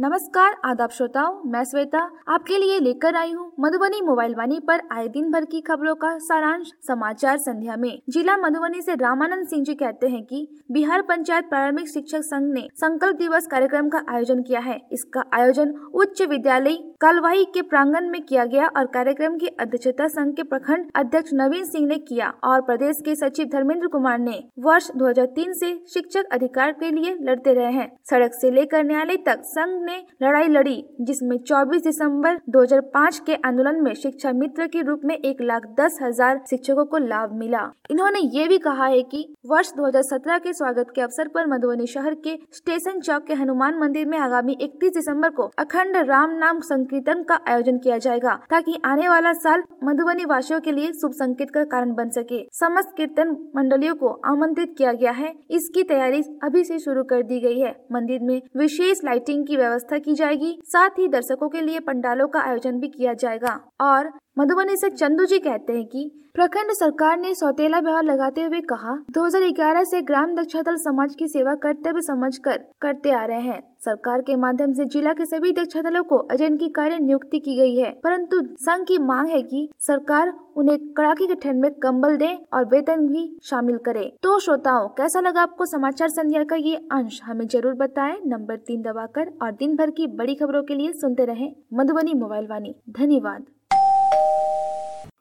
नमस्कार आदाब श्रोताओं, मैं श्वेता आपके लिए लेकर आई हूँ मधुबनी मोबाइल वाणी पर आए दिन भर की खबरों का सारांश समाचार संध्या में। जिला मधुबनी से रामानंद सिंह जी कहते हैं कि बिहार पंचायत प्रारंभिक शिक्षक संघ ने संकल्प दिवस कार्यक्रम का आयोजन किया है। इसका आयोजन उच्च विद्यालय कालवाही के प्रांगण में किया गया और कार्यक्रम की अध्यक्षता संघ के प्रखंड अध्यक्ष नवीन सिंह ने किया और प्रदेश के सचिव धर्मेंद्र कुमार ने। वर्ष 2003 से शिक्षक अधिकार के लिए लड़ते रहे हैं। सड़क से लेकर न्यायालय तक संघ ने लड़ाई लड़ी, जिसमें 24 दिसंबर 2005 के आंदोलन में शिक्षा मित्र के रूप में 1,10,000 शिक्षकों को लाभ मिला। इन्होंने ये भी कहा है कि वर्ष 2017 के स्वागत के अवसर पर मधुबनी शहर के स्टेशन चौक के हनुमान मंदिर में आगामी 31 दिसंबर को अखंड राम नाम संकीर्तन का आयोजन किया जाएगा, ताकि आने वाला साल मधुबनी वासियों के लिए शुभ संकेत का कारण बन सके। समस्त कीर्तन मंडलियों को आमंत्रित किया गया है। इसकी तैयारी अभी से शुरू कर दी गई है। मंदिर में विशेष लाइटिंग की व्यवस्था की जाएगी, साथ ही दर्शकों के लिए पंडालों का आयोजन भी किया जाएगा। और मधुबनी से चंदू जी कहते हैं कि प्रखंड सरकार ने सौतेला व्यवहार लगाते हुए कहा, 2011 से ग्राम दक्षादल समाज की सेवा कर्तव्य समझकर करते आ रहे हैं। सरकार के माध्यम से जिला के सभी दक्षादलों को एजेंट की कार्य नियुक्ति की गई है, परंतु संघ की मांग है कि सरकार उन्हें कड़ाके की ठंड में कंबल दे और वेतन भी शामिल करे। तो श्रोताओं, कैसा लगा आपको समाचार संध्या का ये अंश? हमें जरूर बताएं नंबर 3 दबाकर, और दिन भर की बड़ी खबरों के लिए सुनते रहें मधुबनी मोबाइल वाणी। धन्यवाद।